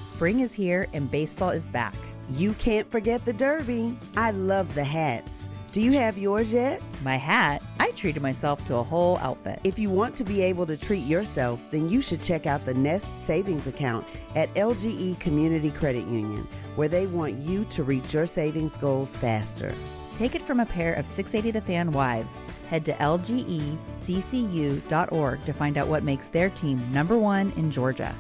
Spring is here and baseball is back. You can't forget the Derby. I love the hats. Do you have yours yet? My hat? I treated myself to a whole outfit. If you want to be able to treat yourself, then you should check out the Nest Savings Account at LGE Community Credit Union, where they want you to reach your savings goals faster. Take it from a pair of 680 The Fan wives. Head to lgeccu.org to find out what makes their team #1 in Georgia.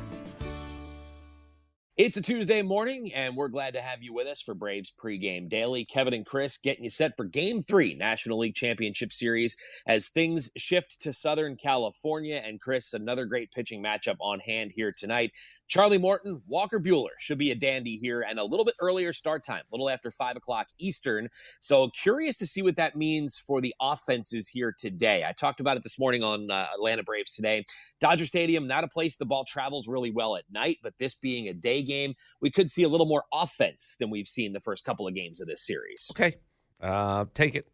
It's a Tuesday morning, and we're glad to have you with us for Braves Pregame Daily. Kevin and Chris getting you set for Game 3, National League Championship Series, as things shift to Southern California. And Chris, another great pitching matchup on hand here tonight. Charlie Morton, Walker Buehler should be a dandy here, and a little bit earlier start time, a little after 5 o'clock Eastern. So curious to see what that means for the offenses here today. I talked about it this morning on Atlanta Braves Today. Dodger Stadium, not a place the ball travels really well at night, but this being a day game, we could see a little more offense than we've seen the first couple of games of this series. Okay. Take it.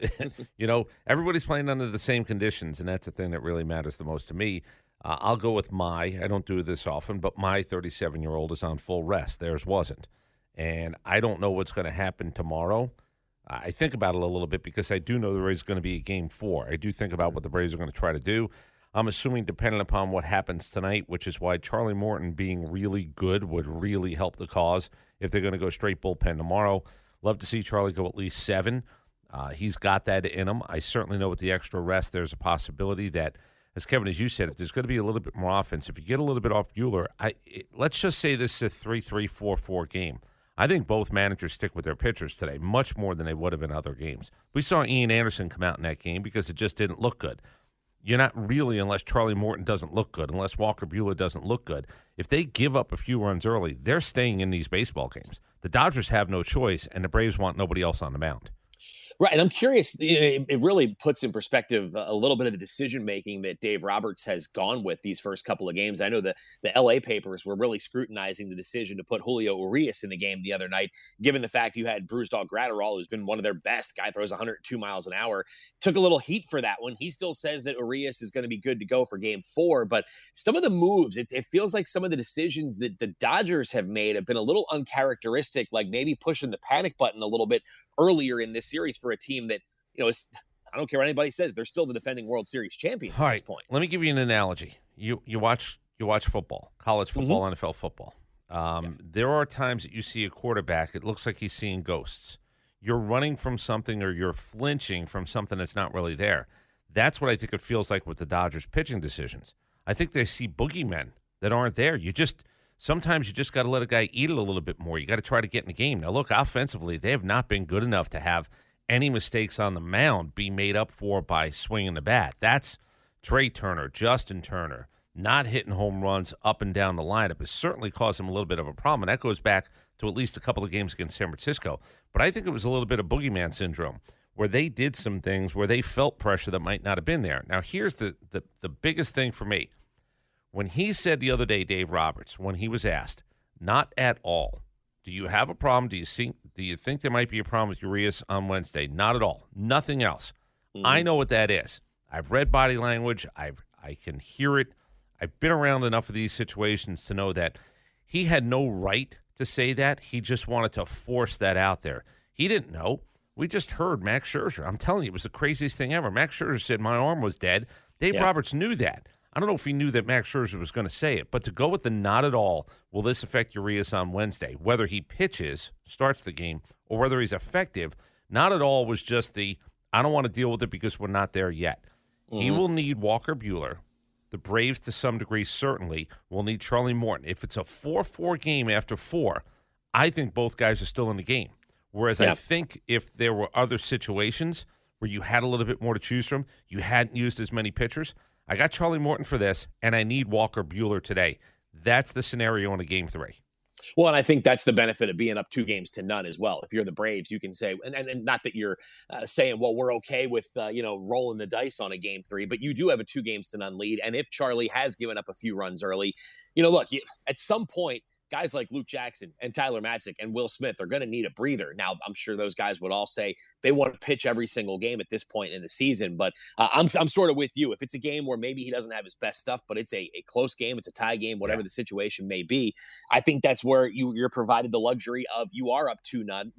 Everybody's playing under the same conditions, and that's the thing that really matters the most to me. I'll go with I don't do this often, but my 37-year-old is on full rest. Theirs wasn't. And I don't know what's going to happen tomorrow. I think about it a little bit because I do know there is going to be a Game 4. I do think about what the Braves are going to try to do. I'm assuming depending upon what happens tonight, which is why Charlie Morton being really good would really help the cause if they're going to go straight bullpen tomorrow. Love to see Charlie go at least 7. He's got that in him. I certainly know with the extra rest, there's a possibility that, as Kevin, as you said, if there's going to be a little bit more offense, if you get a little bit off Buehler, let's just say this is a 3-3-4-4 game. I think both managers stick with their pitchers today much more than they would have in other games. We saw Ian Anderson come out in that game because it just didn't look good. You're not really, unless Charlie Morton doesn't look good, unless Walker Buehler doesn't look good. If they give up a few runs early, they're staying in these baseball games. The Dodgers have no choice, and the Braves want nobody else on the mound. Right. And I'm curious, it really puts in perspective a little bit of the decision-making that Dave Roberts has gone with these first couple of games. I know the LA papers were really scrutinizing the decision to put Julio Urias in the game the other night, given the fact you had Brusdar Graterol, who's been one of their best. Guy throws 102 miles an hour. Took a little heat for that one. He still says that Urias is going to be good to go for Game 4. But some of the moves, it feels like some of the decisions that the Dodgers have made have been a little uncharacteristic, like maybe pushing the panic button a little bit earlier in this series for a team that, is, I don't care what anybody says, they're still the defending World Series champions at this point. Let me give you an analogy. You watch football, college football, NFL football. There are times that you see a quarterback, it looks like he's seeing ghosts. You're running from something or you're flinching from something that's not really there. That's what I think it feels like with the Dodgers pitching decisions. I think they see boogeymen that aren't there. Sometimes you just got to let a guy eat it a little bit more. You got to try to get in the game. Now, look, offensively, they have not been good enough to have any mistakes on the mound be made up for by swinging the bat. That's Trey Turner, Justin Turner, not hitting home runs up and down the lineup has certainly caused him a little bit of a problem, and that goes back to at least a couple of games against San Francisco. But I think it was a little bit of boogeyman syndrome where they did some things where they felt pressure that might not have been there. Now, here's the biggest thing for me. When he said the other day, Dave Roberts, when he was asked, not at all, do you have a problem? Do you think there might be a problem with Urias on Wednesday? Not at all. Nothing else. I know what that is. I've read body language. I can hear it. I've been around enough of these situations to know that he had no right to say that. He just wanted to force that out there. He didn't know. We just heard Max Scherzer. I'm telling you, it was the craziest thing ever. Max Scherzer said, my arm was dead. Dave Roberts knew that. I don't know if he knew that Max Scherzer was going to say it, but to go with the not at all, will this affect Urias on Wednesday? Whether he pitches, starts the game, or whether he's effective, not at all was just I don't want to deal with it because we're not there yet. He will need Walker Buehler. The Braves, to some degree, certainly will need Charlie Morton. If it's a 4-4 game after 4, I think both guys are still in the game. Whereas I think if there were other situations where you had a little bit more to choose from, you hadn't used as many pitchers, I got Charlie Morton for this, and I need Walker Buehler today. That's the scenario in a Game 3. Well, and I think that's the benefit of being up 2-0 as well. If you're the Braves, you can say, and not that you're saying, well, we're okay with, rolling the dice on a Game 3, but you do have a 2-0 lead. And if Charlie has given up a few runs early, look, at some point, guys like Luke Jackson and Tyler Matzik and Will Smith are going to need a breather. Now, I'm sure those guys would all say they want to pitch every single game at this point in the season, but I'm sort of with you. If it's a game where maybe he doesn't have his best stuff, but it's a close game, it's a tie game, whatever the situation may be, I think that's where you're provided the luxury of you are up 2-0,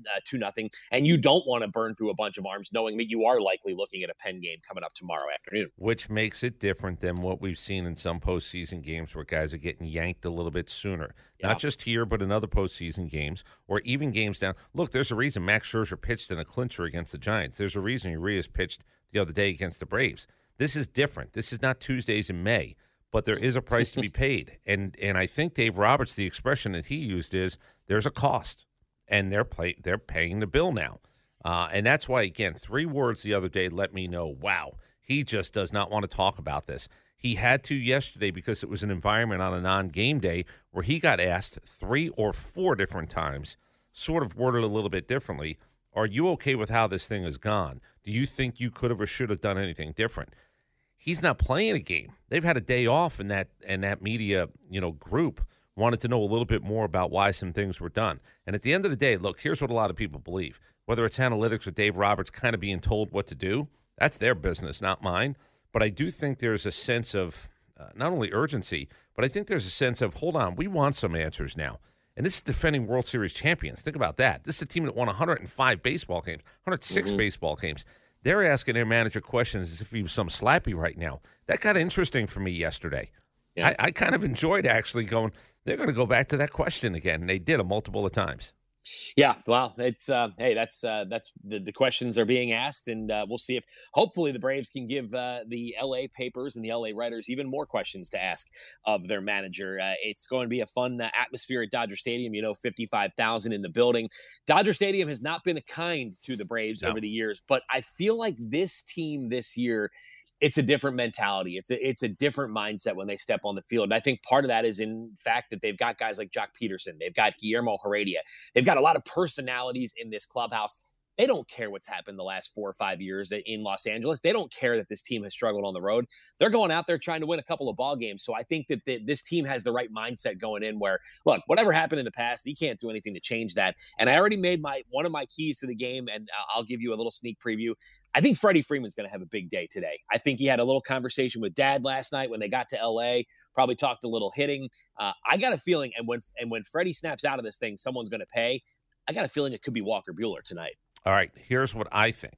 and you don't want to burn through a bunch of arms knowing that you are likely looking at a Penn game coming up tomorrow afternoon. Which makes it different than what we've seen in some postseason games where guys are getting yanked a little bit sooner. Not just here, but in other postseason games or even games down. Look, there's a reason Max Scherzer pitched in a clincher against the Giants. There's a reason Urias pitched the other day against the Braves. This is different. This is not Tuesdays in May, but there is a price to be paid. And I think Dave Roberts, the expression that he used is there's a cost, and they're paying the bill now. And that's why, again, 3 words the other day let me know, wow, he just does not want to talk about this. He had to yesterday because it was an environment on a non-game day where he got asked 3 or 4 different times, sort of worded a little bit differently, are you okay with how this thing has gone? Do you think you could have or should have done anything different? He's not playing a game. They've had a day off, and that media group wanted to know a little bit more about why some things were done. And at the end of the day, look, here's what a lot of people believe. Whether it's analytics or Dave Roberts kind of being told what to do, that's their business, not mine. But I do think there's a sense of not only urgency, but I think there's a sense of, hold on, we want some answers now. And this is defending World Series champions. Think about that. This is a team that won 105 baseball games, 106 baseball games. They're asking their manager questions as if he was some slappy right now. That got interesting for me yesterday. Yeah. I kind of enjoyed actually going, they're going to go back to that question again. And they did it multiple of times. Yeah, well, it's hey, that's the questions are being asked, and we'll see if hopefully the Braves can give the LA papers and the LA writers even more questions to ask of their manager. It's going to be a fun atmosphere at Dodger Stadium. 55,000 in the building. Dodger Stadium has not been kind to the Braves over the years, but I feel like this team this year, it's a different mentality. It's a different mindset when they step on the field. And I think part of that is in fact that they've got guys like Jock Peterson. They've got Guillermo Heredia. They've got a lot of personalities in this clubhouse. They don't care what's happened the last 4 or 5 years in Los Angeles. They don't care that this team has struggled on the road. They're going out there trying to win a couple of ball games. So I think that this team has the right mindset going in where, look, whatever happened in the past, you can't do anything to change that. And I already made one of my keys to the game, and I'll give you a little sneak preview. I think Freddie Freeman's going to have a big day today. I think he had a little conversation with Dad last night when they got to L.A., probably talked a little hitting. I got a feeling, and when Freddie snaps out of this thing, someone's going to pay. I got a feeling it could be Walker Buehler tonight. All right, here's what I think.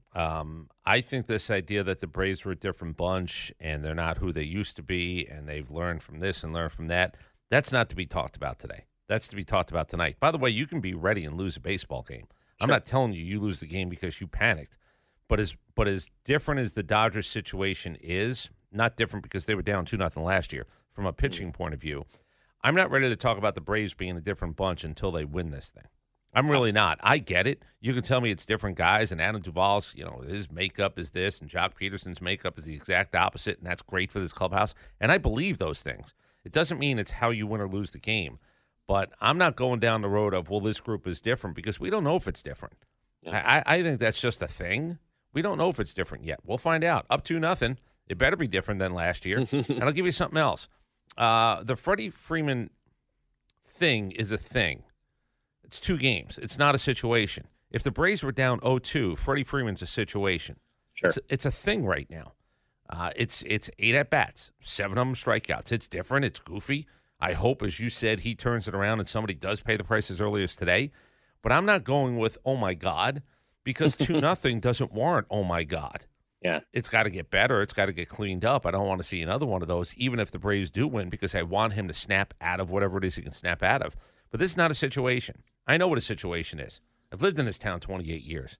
I think this idea that the Braves were a different bunch and they're not who they used to be and they've learned from this and learned from that, that's not to be talked about today. That's to be talked about tonight. By the way, you can be ready and lose a baseball game. Sure. I'm not telling you lose the game because you panicked. But as different as the Dodgers situation is, not different because they were down 2-0 last year from a pitching point of view, I'm not ready to talk about the Braves being a different bunch until they win this thing. I'm really not. I get it. You can tell me it's different guys, and Adam Duvall's, his makeup is this, and Jock Peterson's makeup is the exact opposite, and that's great for this clubhouse. And I believe those things. It doesn't mean it's how you win or lose the game. But I'm not going down the road of, well, this group is different, because we don't know if it's different. Yeah. I think that's just a thing. We don't know if it's different yet. We'll find out. Up 2-0. It better be different than last year. And I'll give you something else. The Freddie Freeman thing is a thing. It's 2 games. It's not a situation. If the Braves were down 0-2, Freddie Freeman's a situation. Sure. It's a thing right now. It's 8 at-bats, 7 of them strikeouts. It's different. It's goofy. I hope, as you said, he turns it around and somebody does pay the price as early as today. But I'm not going with, oh, my God, because 2-0 doesn't warrant, oh, my God. Yeah. It's got to get better. It's got to get cleaned up. I don't want to see another one of those, even if the Braves do win, because I want him to snap out of whatever it is he can snap out of. But this is not a situation. I know what a situation is. I've lived in this town 28 years.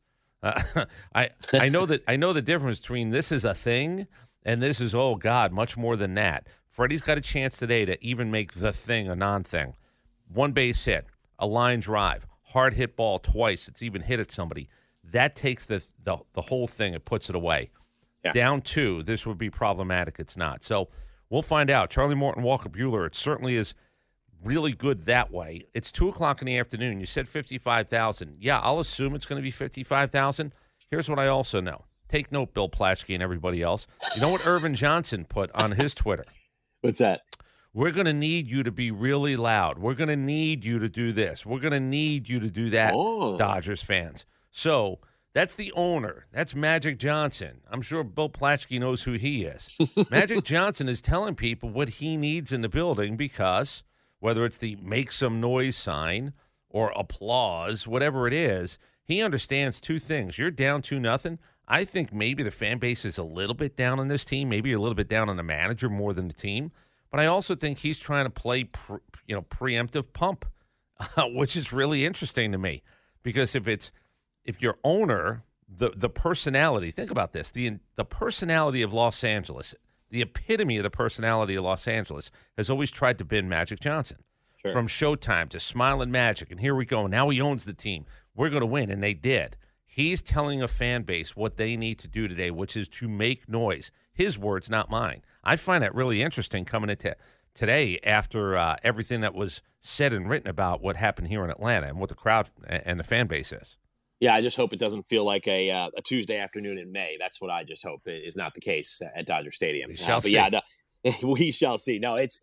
I know the difference between this is a thing and this is, oh, God, much more than that. Freddie's got a chance today to even make the thing a non-thing. 1 base hit, a line drive, hard hit ball twice. It's even hit at somebody. That takes the whole thing. It puts it away. Yeah. Down 2, this would be problematic. It's not. So we'll find out. Charlie Morton, Walker Buehler, it certainly is really good that way. It's 2:00 in the afternoon. You said 55,000. Yeah, I'll assume it's going to be 55,000. Here's what I also know. Take note, Bill Plaschke and everybody else. You know what Irvin Johnson put on his Twitter? What's that? We're going to need you to be really loud. We're going to need you to do this. We're going to need you to do that, Dodgers fans. So that's the owner. That's Magic Johnson. I'm sure Bill Plaschke knows who he is. Magic Johnson is telling people what he needs in the building because whether it's the make some noise sign or applause, whatever it is, he understands two things. You're down 2-0. I think maybe the fan base is a little bit down on this team, maybe a little bit down on the manager more than the team. But I also think he's trying to play, preemptive pump, which is really interesting to me. Because if your owner, the personality, think about this, the personality of Los Angeles, the epitome of the personality of Los Angeles has always tried to bend Magic Johnson. Sure. From Showtime to Smiling Magic, and here we go. Now he owns the team. We're going to win, and they did. He's telling a fan base what they need to do today, which is to make noise. His words, not mine. I find that really interesting coming into today after everything that was said and written about what happened here in Atlanta and what the crowd and the fan base is. Yeah, I just hope it doesn't feel like a Tuesday afternoon in May. That's what I just hope is not the case at Dodger Stadium. We shall see. Yeah, no, we shall see. No, it's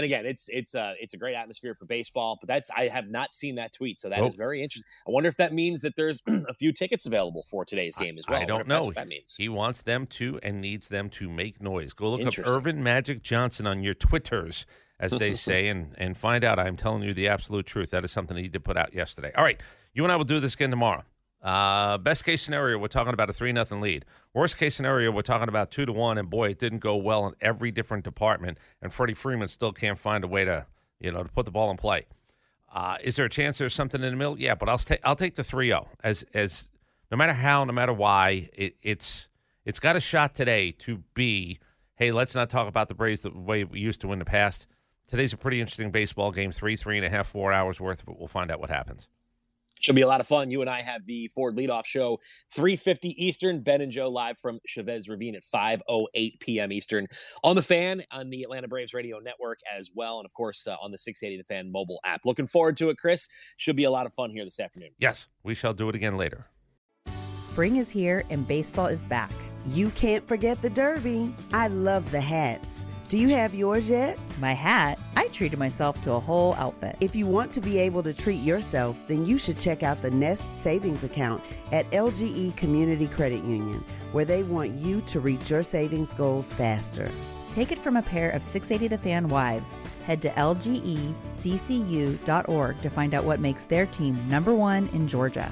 a great atmosphere for baseball, but I have not seen that tweet, so that is very interesting. I wonder if that means that there's a few tickets available for today's game as well. I don't know. That's what that means. He wants them to and needs them to make noise. Go look up Irvin Magic Johnson on your Twitters, as they say, and find out. I'm telling you the absolute truth. That is something he did put out yesterday. All right, you and I will do this again tomorrow. Best case scenario, we're talking about a 3-0 lead. Worst case scenario, we're talking about 2-1, and boy, it didn't go well in every different department, and Freddie Freeman still can't find a way to put the ball in play. Is there a chance there's something in the middle? Yeah, but I'll take the 3-0 as no matter how, no matter why, it's got a shot today to be, hey, let's not talk about the Braves the way we used to in the past. Today's a pretty interesting baseball game, 3.5, 4 hours worth, but we'll find out what happens. Should be a lot of fun. You and I have the Ford Leadoff Show, 3:50 Eastern. Ben and Joe live from Chavez Ravine at 5:08 p.m. Eastern on The Fan, on the Atlanta Braves Radio Network as well, and, of course, on the 680 The Fan mobile app. Looking forward to it, Chris. Should be a lot of fun here this afternoon. Yes, we shall do it again later. Spring is here and baseball is back. You can't forget the Derby. I love the hats. Do you have yours yet? My hat? I treated myself to a whole outfit. If you want to be able to treat yourself, then you should check out the Nest Savings Account at LGE Community Credit Union, where they want you to reach your savings goals faster. Take it from a pair of 680 The Fan wives. Head to lgeccu.org to find out what makes their team #1 in Georgia.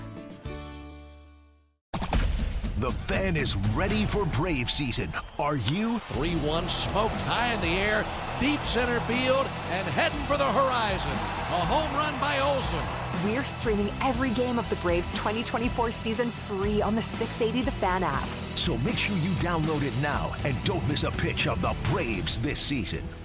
The Fan is ready for Brave season. Are you? 3-1 smoked high in the air, deep center field, and heading for the horizon. A home run by Olsen. We're streaming every game of the Braves 2024 season free on the 680 The Fan app. So make sure you download it now and don't miss a pitch of the Braves this season.